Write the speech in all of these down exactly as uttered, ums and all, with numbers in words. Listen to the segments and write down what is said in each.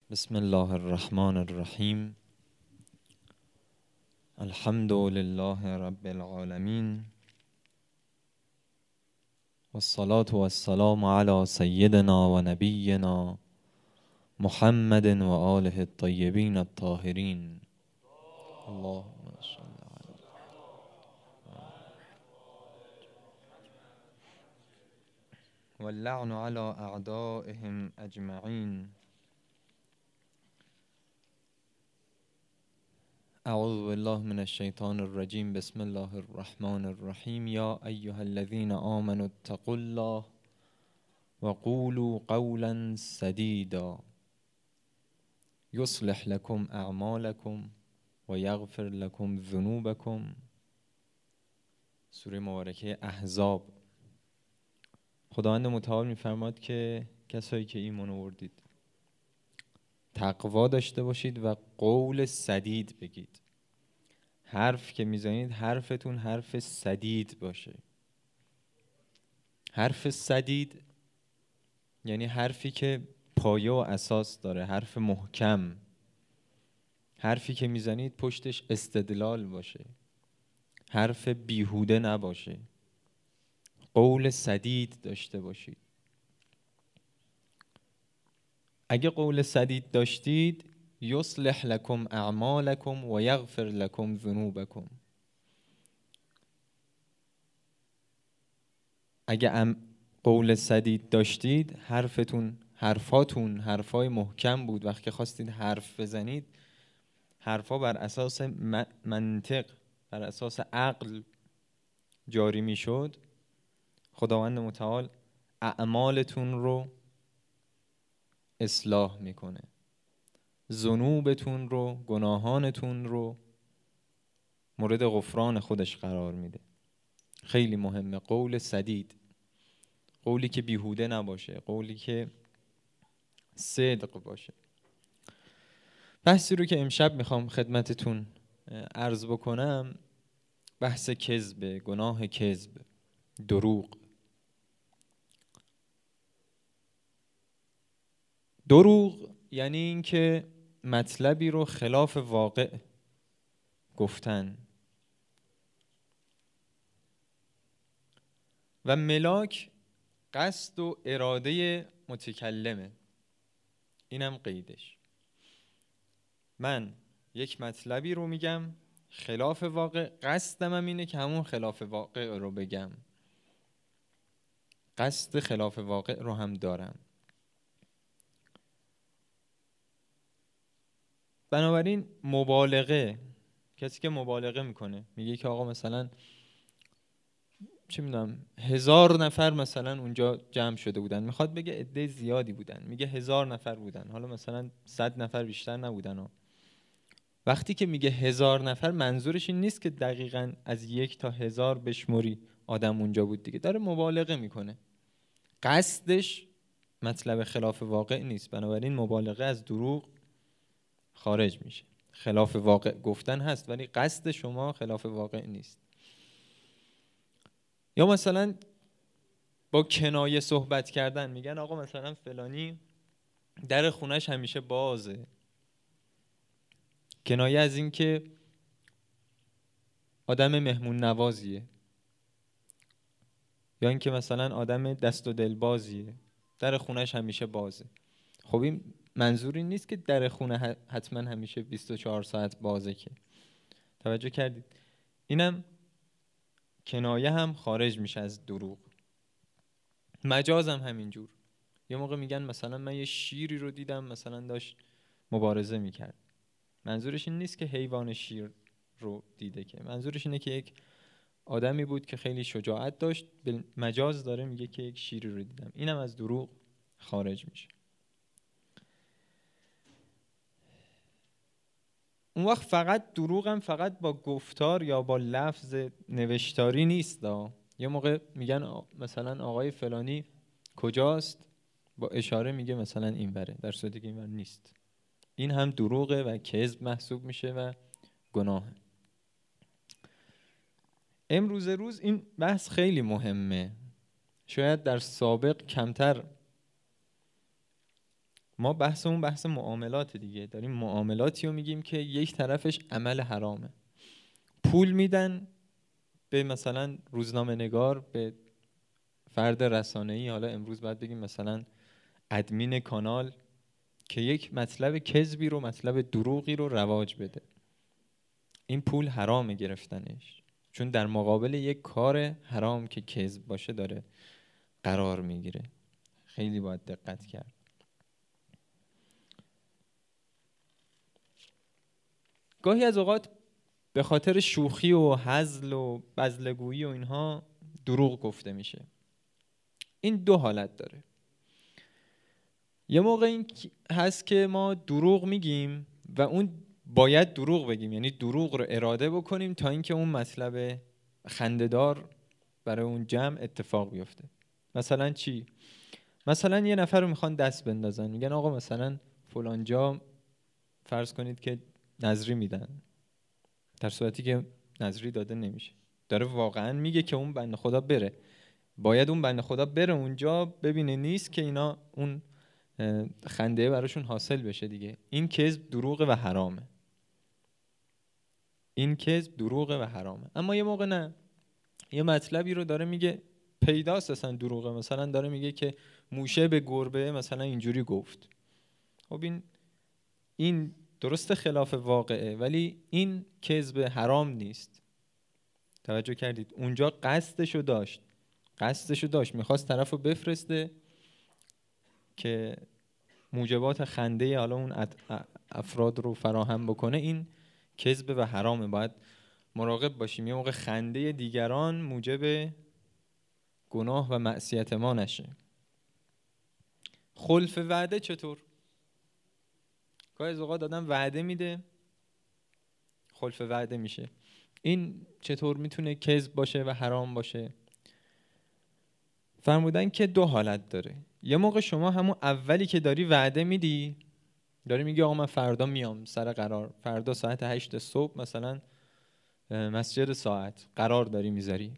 بسم الله الرحمن الرحیم. الحمد لله رب العالمین والصلاة والسلام علی سیدنا و نبینا محمد و آله الطیبین الطاهرین. اللهم صل علی واللعن علی اعدائهم اجمعین. اعوذ بالله من الشیطان الرجیم. بسم الله الرحمن الرحیم. یا ایها الذین آمنوا اتقوا الله وقولوا قولا سدیدا یصلح لكم اعمالکم و یغفر لكم ذنوبکم. سوره مبارکه احزاب. خداوند متعال می‌فرماد که کسایی که ایمان آوردید تقوا داشته باشید و قول سدید بگید. حرف که میزنید حرفتون حرف سدید باشه. حرف سدید یعنی حرفی که پایه و اساس داره، حرف محکم، حرفی که میزنید پشتش استدلال باشه، حرف بیهوده نباشه. قول سدید داشته باشید. اگه قول سدید داشتید یصلح لکم اعمالکم و یغفر لکم ذنوبکم. اگه ام قول سدید داشتید حرفتون حرفاتون حرفای محکم بود. وقتی خواستید حرف بزنید حرفا بر اساس منطق، بر اساس عقل جاری می شد. خداوند متعال اعمالتون رو اصلاح میکنه، ذنوبتون رو، گناهانتون رو مورد غفران خودش قرار میده. خیلی مهمه قول سدید، قولی که بیهوده نباشه، قولی که صدق باشه. بحثی رو که امشب میخوام خدمتتون عرض بکنم بحث کذب، گناه کذب، دروغ. دروغ یعنی این که مطلبی رو خلاف واقع گفتن و ملاک قصد و اراده متکلمه. اینم قیدش. من یک مطلبی رو میگم خلاف واقع، قصدم هم اینه که همون خلاف واقع رو بگم. قصد خلاف واقع رو هم دارم. بنابراین مبالغه، کسی که مبالغه میکنه میگه که آقا مثلا چه میدونم هزار نفر مثلا اونجا جمع شده بودن، میخواد بگه عده زیادی بودن، میگه هزار نفر بودن، حالا مثلا صد نفر بیشتر نبودن. و وقتی که میگه هزار نفر منظورش این نیست که دقیقاً از یک تا هزار بشموری آدم اونجا بود دیگه، داره مبالغه میکنه. قصدش مطلب خلاف واقع نیست. بنابراین مبالغه از دروغ خارج میشه. خلاف واقع گفتن هست ولی قصد شما خلاف واقع نیست. یا مثلا با کنایه صحبت کردن، میگن آقا مثلا فلانی در خونش همیشه بازه. کنایه از این که آدم مهمون نوازیه، یا این که مثلا آدم دست و دل بازیه، در خونش همیشه بازه. خب این منظوری نیست که در خونه حتما همیشه بیست و چهار ساعت بازه. که توجه کردید؟ اینم کنایه هم خارج میشه از دروغ. مجاز هم همینجور. یه موقع میگن مثلا من یه شیری رو دیدم مثلا داشت مبارزه میکرد. منظورش این نیست که حیوان شیر رو دیده، که منظورش اینه که یک آدمی بود که خیلی شجاعت داشت، به مجاز داره میگه که یک شیری رو دیدم. اینم از دروغ خارج میشه. اون وقت فقط دروغ هم فقط با گفتار یا با لفظ نوشتاری نیست دا. یه موقع میگن مثلا آقای فلانی کجاست، با اشاره میگه مثلا این وره، در صورتی که این ور نیست. این هم دروغه و کذب محسوب میشه و گناهه. امروز روز این بحث خیلی مهمه. شاید در سابق کمتر ما بحثمون بحث معاملات دیگه، داریم معاملاتی رو میگیم که یک طرفش عمل حرامه. پول میدن به مثلا روزنامه نگار، به فرد رسانه‌ای، حالا امروز باید بگیم مثلا ادمین کانال، که یک مطلب کذبی رو، مطلب دروغی رو رواج بده. این پول حرامه گرفتنش، چون در مقابل یک کار حرام که کذب باشه داره قرار میگیره. خیلی باید دقت کرد. گاهی از اوقات به خاطر شوخی و هزل و بزلگویی و اینها دروغ گفته میشه. این دو حالت داره. یه موقع این هست که ما دروغ میگیم و اون باید دروغ بگیم، یعنی دروغ رو اراده بکنیم تا اینکه اون مطلب خنده‌دار برای اون جمع اتفاق بیفته. مثلا چی؟ مثلا یه نفر رو میخوان دست بندازن، میگن آقا مثلا فلان جا فرض کنید که نذری میدن، در صورتی که نذری داده نمیشه. داره واقعا میگه که اون بنده خدا بره، باید اون بنده خدا بره اونجا ببینه نیست که اینا اون خنده براشون حاصل بشه دیگه. این کذب دروغه و حرامه. این کذب دروغه و حرامه. اما یه موقع نه، یه مطلبی رو داره میگه پیداست اصلا دروغه. مثلا داره میگه که موشه به گربه مثلا اینجوری گفت. خب این این درست خلاف واقعه، ولی این کذب حرام نیست. توجه کردید؟ اونجا قصدشو داشت، قصدشو داشت میخواست طرفو بفرسته که موجبات خنده حالا اون افراد رو فراهم بکنه. این کذب و حرامه. باید مراقب باشیم یه موقع خنده دیگران موجب گناه و معصیت ما نشه. خلف وعده چطور؟ گاهی از اوقات آدم وعده میده خلف وعده میشه. این چطور میتونه کذب باشه و حرام باشه؟ فرمودن که دو حالت داره. یه موقع شما همون اولی که داری وعده میدی، داری میگی آقا من فردا میام سر قرار، فردا ساعت هشت صبح مثلا مسجد ساعت قرار داری میذاری.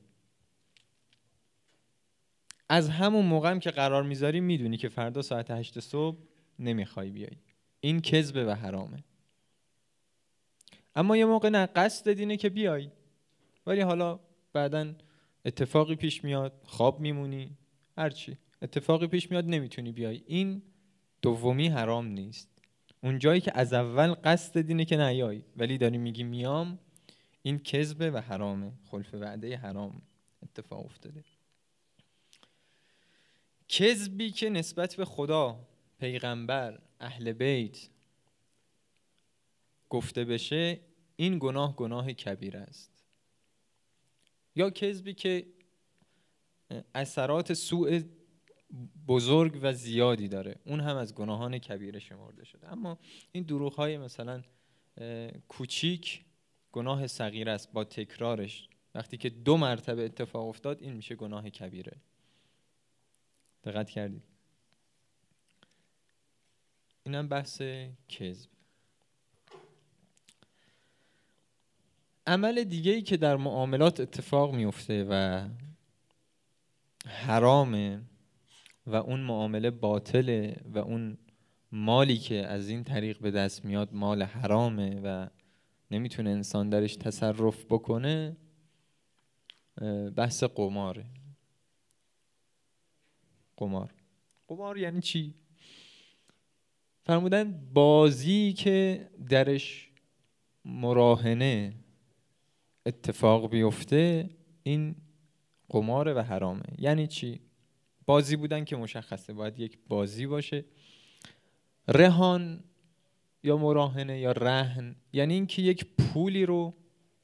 از همون موقع هم که قرار میذاری میدونی که فردا ساعت هشت صبح نمیخوای بیای. این کذب و حرامه. اما یه موقع نه، قصد دینه که بیای، ولی حالا بعدن اتفاقی پیش میاد، خواب میمونی، هرچی اتفاقی پیش میاد نمیتونی بیای. این دومی حرام نیست. اون جایی که از اول قصد دینه که نیای ولی داری میگی میام، این کذب و حرامه. خلف وعده حرام اتفاق افتاده. کذبی که نسبت به خدا، پیغمبر، اهل بیت گفته بشه، این گناه گناه کبیره است. یا کذبی که اثرات سوء بزرگ و زیادی داره، اون هم از گناهان کبیره شمرده شده. اما این دروغ‌های مثلا کوچیک گناه صغیر است با تکرارش. وقتی که دو مرتبه اتفاق افتاد این میشه گناه کبیره. دقت کردید؟ اینم بحث کذب. عمل دیگه‌ای که در معاملات اتفاق میفته و حرامه و اون معامله باطله و اون مالی که از این طریق به دست میاد مال حرامه و نمیتونه انسان درش تصرف بکنه، بحث قماره. قمار قمار یعنی چی؟ فرمودن بازی که درش مراهنه اتفاق بیفته این قمار و حرامه. یعنی چی؟ بازی بودن که مشخصه باید یک بازی باشه. رهان یا مراهنه یا رهن یعنی این که یک پولی رو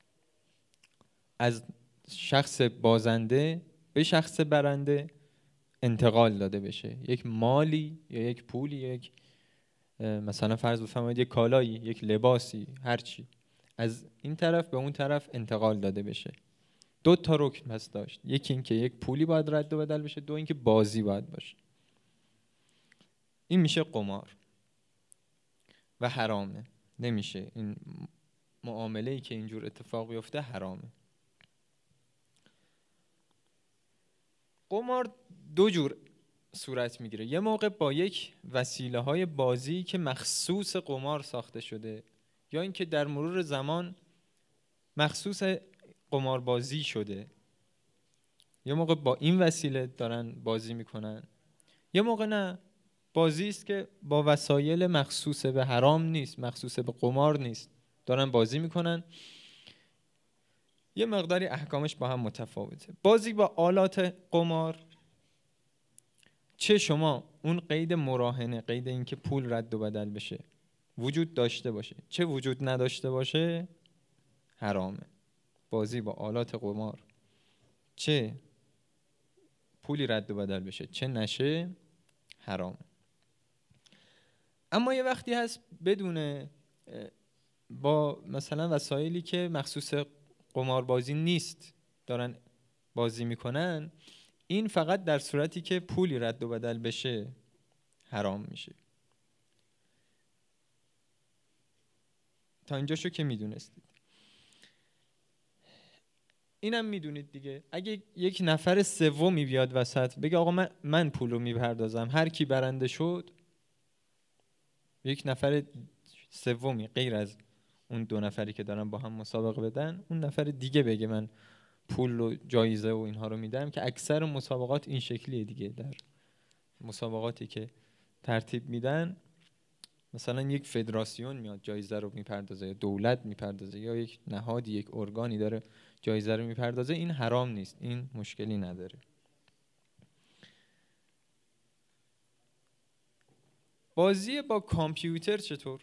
از شخص بازنده به شخص برنده انتقال داده بشه. یک مالی یا یک پولی یا یک مثلا فرض بفرمایید یک کالایی، یک لباسی، هرچی از این طرف به اون طرف انتقال داده بشه. دو تا رکن پس داشت. یکی این که یک پولی باید رد و بدل بشه، دو این که بازی باید باشه. این میشه قمار و حرامه. نمیشه این معامله‌ای که اینجور اتفاق بیفته حرامه. قمار دو جور صورت میگیره. یه موقع با یک وسیله های بازی که مخصوص قمار ساخته شده یا اینکه در مرور زمان مخصوص قماربازی شده، یه موقع با این وسیله دارن بازی میکنن، یه موقع نه، بازی است که با وسایل مخصوص به حرام نیست، مخصوص به قمار نیست، دارن بازی میکنن. یه مقداری احکامش با هم متفاوته. بازی با آلات قمار، چه شما اون قید مراهنه، قید این که پول رد و بدل بشه وجود داشته باشه، چه وجود نداشته باشه، حرامه. بازی با آلات قمار، چه پولی رد و بدل بشه چه نشه، حرامه. اما یه وقتی هست بدون با مثلا وسایلی که مخصوص قماربازی نیست دارن بازی میکنن، این فقط در صورتی که پولی رد و بدل بشه حرام میشه. تا اینجاشو که میدونستید. اینم میدونید دیگه، اگه یک نفر سومی بیاد وسط بگه آقا من من پولو میپردازم، هر کی برنده شد، یک نفر سومی غیر از اون دو نفری که دارن با هم مسابقه بدن، اون نفر دیگه بگه من پول و جایزه و اینها رو میدم، که اکثر مسابقات این شکلیه دیگه. در مسابقاتی که ترتیب میدن مثلا یک فدراسیون میاد جایزه رو میپردازه، یا دولت میپردازه، یا یک نهادی، یک ارگانی داره جایزه رو میپردازه، این حرام نیست، این مشکلی نداره. بازی با کامپیوتر چطور؟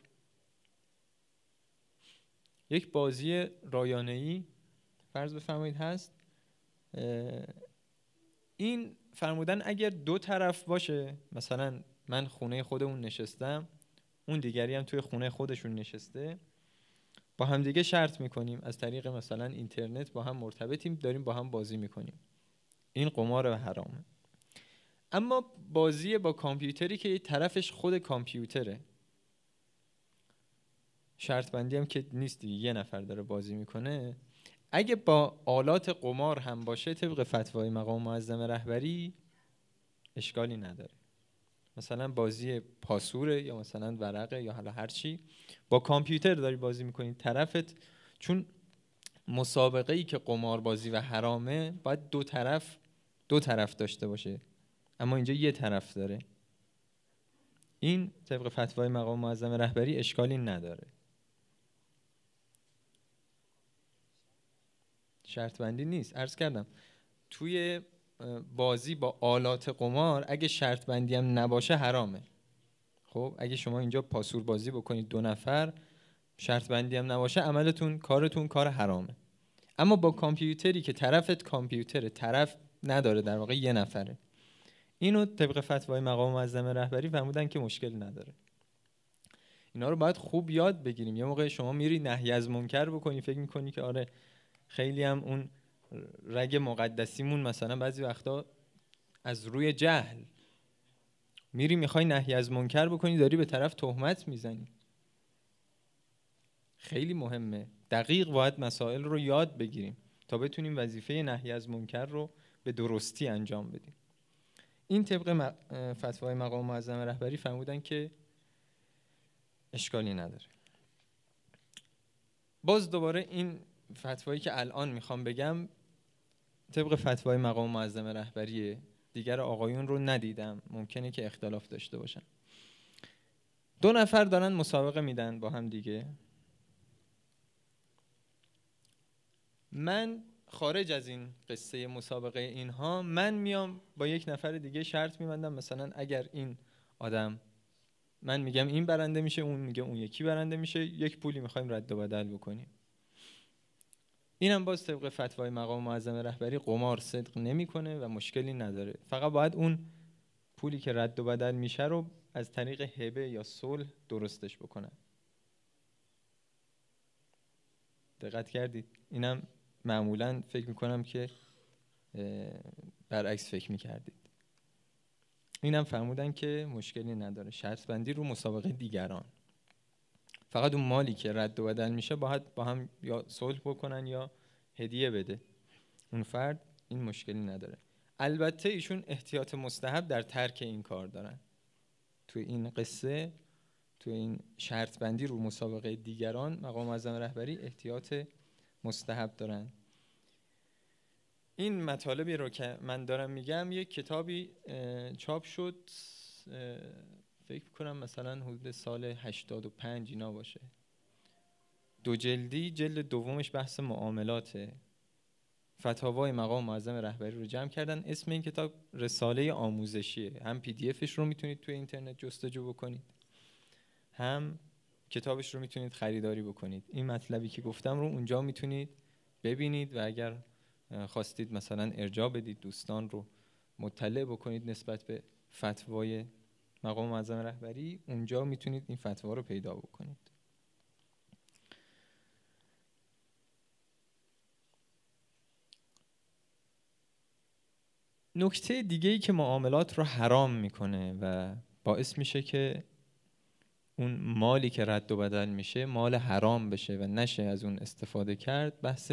یک بازی رایانه‌ای فرض بفرمایید هست، این فرمودن اگر دو طرف باشه، مثلا من خونه خودمون نشستم، اون دیگری هم توی خونه خودشون نشسته، با هم دیگه شرط میکنیم از طریق مثلا اینترنت با هم مرتبطیم، داریم با هم بازی میکنیم، این قمار و حرامه. اما بازی با کامپیوتری که طرفش خود کامپیوتره، شرط بندی هم که نیست دیگه، یه نفر داره بازی میکنه، اگه با آلات قمار هم باشه طبق فتوای مقام معظم رهبری اشکالی نداره. مثلا بازی پاسوره یا مثلا ورقه یا حالا هر چی، با کامپیوتر داری بازی میکنی، طرفت، چون مسابقه ای که قمار بازی و حرامه باید دو طرف دو طرف داشته باشه، اما اینجا یه طرف داره، این طبق فتوای مقام معظم رهبری اشکالی نداره. شرط بندی نیست، عرض کردم توی بازی با آلات قمار اگه شرط بندی هم نباشه حرامه. خب اگه شما اینجا پاسور بازی بکنید دو نفر، شرط بندی هم نباشه، عملتون کارتون کار حرامه. اما با کامپیوتری که طرفت کامپیوتره، طرف نداره، در واقع یه نفره، اینو طبق فتوای مقام معظم رهبری فرمودن که مشکل نداره. اینا رو باید خوب یاد بگیریم. یه موقع شما میری نهی از منکر بکنی، فکر میکنی که آره خیلی هم اون رگ مقدسیمون مثلا بعضی وقتا از روی جهل میری میخوای نهی از منکر بکنی، داری به طرف تهمت میزنی. خیلی مهمه، دقیق باید مسائل رو یاد بگیریم تا بتونیم وظیفه نهی از منکر رو به درستی انجام بدیم. این طبق فتوای مقام معظم رهبری فرمودن که اشکالی نداره. باز دوباره این فتوایی که الان میخوام بگم طبق فتوای مقام معظم رهبریه، دیگر آقایون رو ندیدم، ممکنه که اختلاف داشته باشن. دو نفر دارن مسابقه میدن با هم دیگه، من خارج از این قصه مسابقه اینها، من میام با یک نفر دیگه شرط میبندم، مثلا اگر این آدم، من میگم این برنده میشه، اون میگه اون یکی برنده میشه، یک پولی میخوایم رد و بدل بکنیم. اینم باز طبق فتوای مقام معظم رهبری قمار صدق نمیکنه و مشکلی نداره، فقط باید اون پولی که رد و بدل میشه رو از طریق هبه یا صلح درستش بکنن. دقت کردید؟ اینم معمولا فکر میکنم که برعکس فکر میکردید. اینم فرمودن که مشکلی نداره، شرط بندی رو مسابقه دیگران، فقط اون مالی که رد و بدل میشه باید با هم یا صلح بکنن یا هدیه بده اون فرد، این مشکلی نداره. البته ایشون احتیاط مستحب در ترک این کار دارن. تو این قصه، تو این شرط بندی رو مسابقه دیگران، مقام معظم رهبری احتیاط مستحب دارن. این مطالبی رو که من دارم میگم، یک کتابی چاپ شد، فکر کنم مثلا حدود سال هشتاد و پنج اینا باشه، دو جلدی، جلد دومش بحث معاملاته. فتاوای مقام معظم رهبری رو جمع کردن. اسم این کتاب رساله آموزشیه. هم پی دی افش رو میتونید توی اینترنت جستجو بکنید، هم کتابش رو میتونید خریداری بکنید. این مطلبی که گفتم رو اونجا میتونید ببینید و اگر خواستید مثلا ارجاع بدید، دوستان رو مطلع بکنید نسبت به فتوای مقام معظم رهبری، اونجا میتونید این فتوا رو پیدا بکنید. نکته دیگه‌ای که معاملات رو حرام میکنه و باعث میشه که اون مالی که رد و بدل میشه مال حرام بشه و نشه از اون استفاده کرد، بحث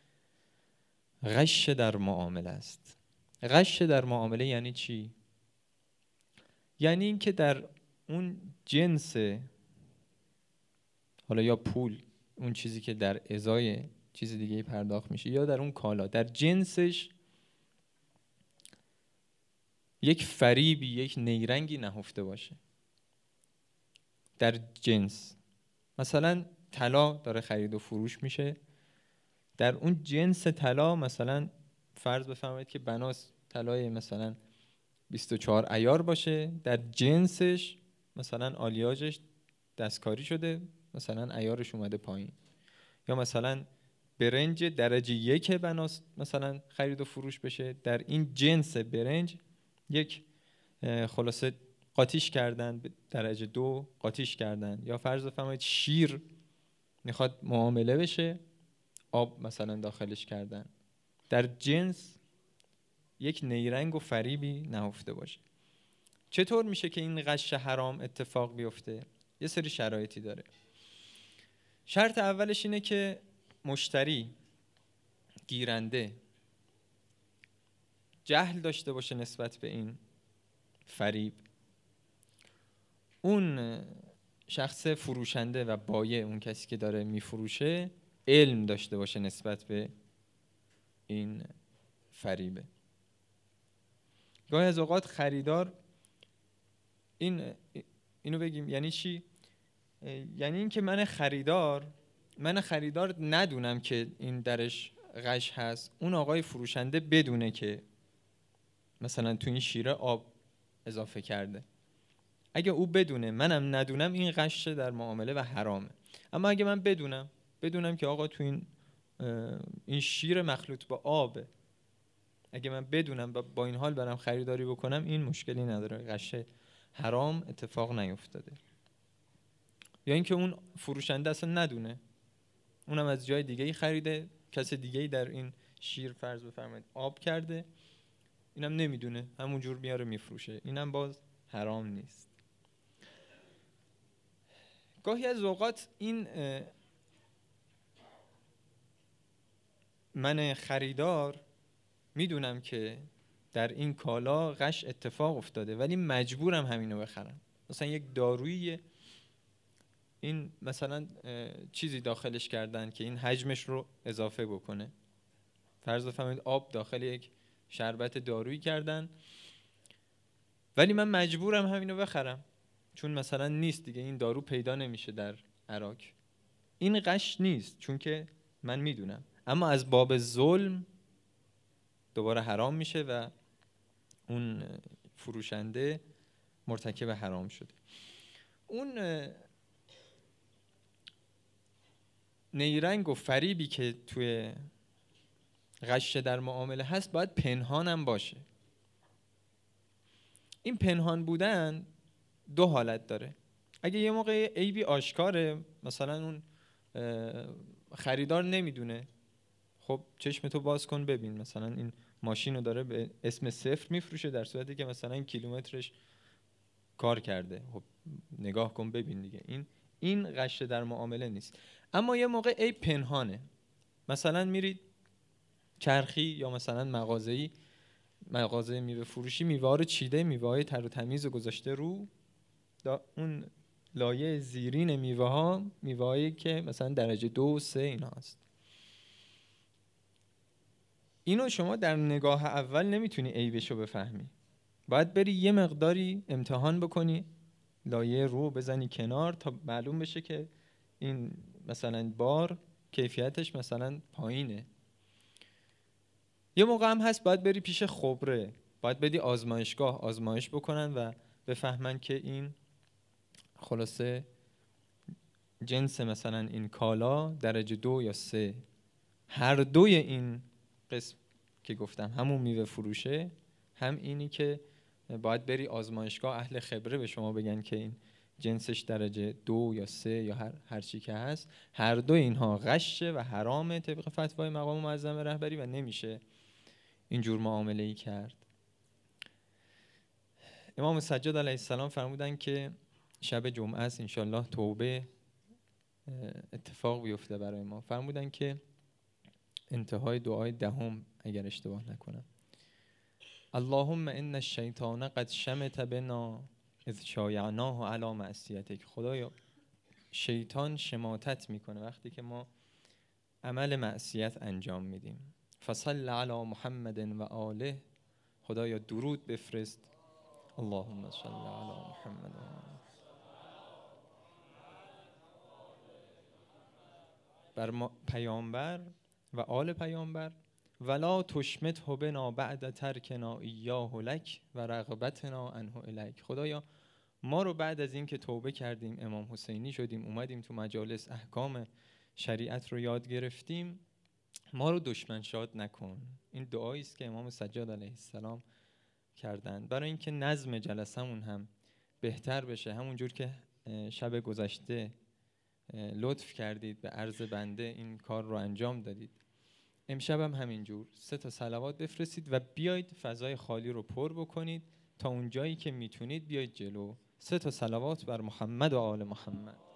غش در معامله است. غش در معامله یعنی چی؟ یعنی این که در اون جنس، حالا یا پول، اون چیزی که در ازای چیز دیگه پرداخت میشه، یا در اون کالا، در جنسش یک فریبی، یک نیرنگی نهفته باشه. در جنس مثلا طلا داره خرید و فروش میشه، در اون جنس طلا مثلا فرض بفرمایید که بناس طلای مثلا بیست و چهار عیار باشه، در جنسش مثلا آلیاژش دستکاری شده، مثلا عیارش اومده پایین. یا مثلا برنج درجه یک بناس مثلا خرید و فروش بشه، در این جنس برنج یک خلاصه قاطیش کردن، به درجه دو قاطیش کردن. یا فرض بفرمایید شیر میخواد معامله بشه، آب مثلا داخلش کردن، در جنس یک نیرنگ و فریبی نهفته باشه. چطور میشه که این غش حرام اتفاق بیفته؟ یه سری شرایطی داره. شرط اولش اینه که مشتری، گیرنده، جهل داشته باشه نسبت به این فریب. اون شخص فروشنده و بایع، اون کسی که داره میفروشه، علم داشته باشه نسبت به این فریبه. گاهی از اوقات خریدار این اینو بگیم یعنی چی؟ یعنی این که من خریدار من خریدار ندونم که این درش غش هست، اون آقای فروشنده بدونه که مثلا تو این شیره آب اضافه کرده. اگه او بدونه منم ندونم، این غش در معامله و حرامه. اما اگه من بدونم بدونم که آقا تو این این شیر مخلوط با آبه، اگه من بدونم و با این حال برم خریداری بکنم، این مشکلی نداره، غش حرام اتفاق نیفتاده. یا اینکه اون فروشنده اصلا ندونه، اونم از جای دیگه‌ای خریده، کس دیگه‌ای در این شیر فرض بفرمایید آب کرده، اینم نمیدونه، همونجور میاره میفروشه، اینم باز حرام نیست. گاهی از اوقات این من خریدار میدونم که در این کالا غش اتفاق افتاده، ولی مجبورم همینو بخرم. مثلا یک دارویی، این مثلا چیزی داخلش کردن که این حجمش رو اضافه بکنه، فرض بفرمایید آب داخل یک شربت دارویی کردن، ولی من مجبورم همینو بخرم چون مثلا نیست دیگه، این دارو پیدا نمیشه در عراق. این غش نیست چون که من میدونم، اما از باب ظلم دوباره حرام میشه و اون فروشنده مرتکب حرام شده. اون نیرنگ و فریبی که توی غش در معامله هست باید پنهانم باشه. این پنهان بودن دو حالت داره. اگه یه موقع عیبی آشکاره، مثلا اون خریدار نمیدونه، خب چشم تو باز کن ببین، مثلا این ماشین رو داره به اسم صفر میفروشه در صورتی که مثلا این کیلومترش کار کرده، خب نگاه کن ببین دیگه، این این غش در معامله نیست. اما یه موقع عیب پنهانه، مثلا میرید چرخی یا مثلا مغازه‌ای مغازه میوه فروشی میوه رو چیده، میوه های تر و تمیز رو گذاشته رو اون لایه زیرین میوه ها، میوه هایی که مثلا درجه دو و سه این هست. اینو شما در نگاه اول نمیتونی عیبشو بفهمی، باید بری یه مقداری امتحان بکنی، لایه رو بزنی کنار تا معلوم بشه که این مثلا بار کیفیتش مثلا پایینه. یه موقع هم هست باید بری پیش خبره، باید بدی آزمایشگاه آزمایش بکنن و بفهمن که این خلاصه جنس مثلا این کالا درجه دو یا سه. هر دوی این قسم که گفتم، همون میوه فروشه، هم اینی که باید بری آزمایشگاه اهل خبره به شما بگن که این جنسش درجه دو یا سه یا هر هر چی که هست، هر دو اینها غشه و حرامه طبق فتوای مقام معظم رهبری و نمیشه اینجور معامله ای کرد. امام سجاد علیه السلام فرمودن که شب جمعه است انشالله توبه اتفاق بیفته برای ما. فرمودن که انتهای دعای دهم اگر اشتباه نکنم، اللهم ان الشیطان قد شمت بنا اذ شایعناه علی معصیتک. خدایا شیطان شماتت میکنه وقتی که ما عمل معصیت انجام میدیم. فصل علی محمد و آله. خدایا درود بفرست. اللهم صل علی محمد و آله. بر پیامبر و آل پیامبر. ولا تشمته بنا بعد ترکنا ایاه لک و رغبتنا عنه الیک. خدایا ما رو بعد از این که توبه کردیم، امام حسینی شدیم، اومدیم تو مجالس احکام شریعت رو یاد گرفتیم، ما رو دشمن شاد نکن. این دعایی است که امام سجاد علیه السلام کردند برای اینکه نظم جلسمون هم بهتر بشه. همونجور که شب گذشته لطف کردید به عرض بنده این کار رو انجام دادید، امشب هم همینجور سه تا صلوات بفرستید و بیایید فضای خالی رو پر بکنید. تا اون جایی که میتونید بیایید جلو. سه تا صلوات بر محمد و آل محمد.